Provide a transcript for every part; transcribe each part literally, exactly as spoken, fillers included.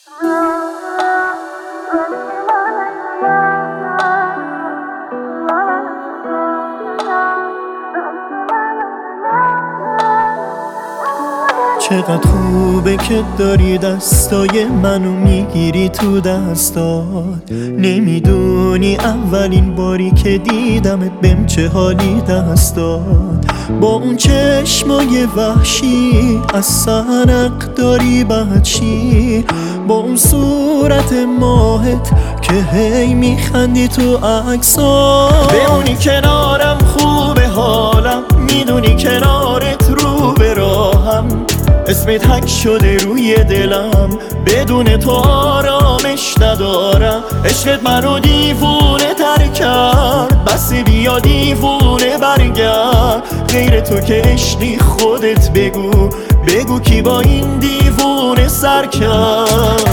چقدر خوبه که داری دستای منو میگیری تو دستات. نمیدونی اولین باری که دیدمت بهم چه حالی دست داد. با اون چشمای وحشی از سرق داری بچی، با اون صورت ماهت که هی میخندی تو عکسات. بمونی کنارم خوبه حالم، میدونی کنارت رو به راهم. اسمت حک شده روی دلم، بدون تو آرامش ندارم. عشقت منو دیوونه تر کرد، بس بیا دیوونه برگرد. غیر تو که عشقی خودت بگو، بگو کی با این دیوونه سر کرد.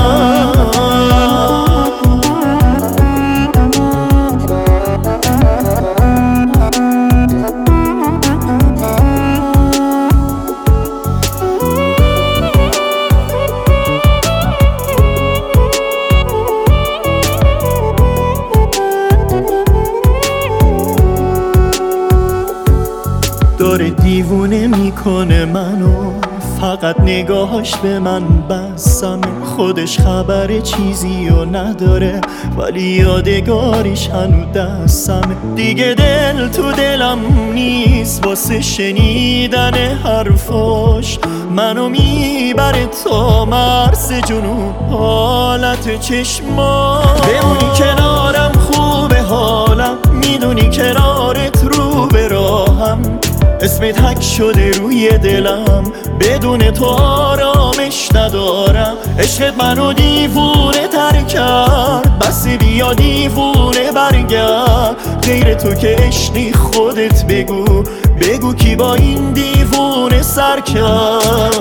داره دیوونه میکنه منو، فقط نگاهاش به من بسمه. خودش خبر چیزی و نداره، ولی یادگاریش هنو دستمه. دیگه دل تو دلم نیست واسه شنیدن حرفاش. منو میبره تا مرز جنوب حالت چشما. بمونی کنارم خوبه حالم، میدونی کنارت رو به راهم. اسمت حک شده روی دلم، بدون تو آرامش ندارم. عشقت منو دیوونه تر کرد، بس بیا دیوونه برگرد. غیر تو که عشقی خودت بگو، بگو کی با این دیوونه سر کرد.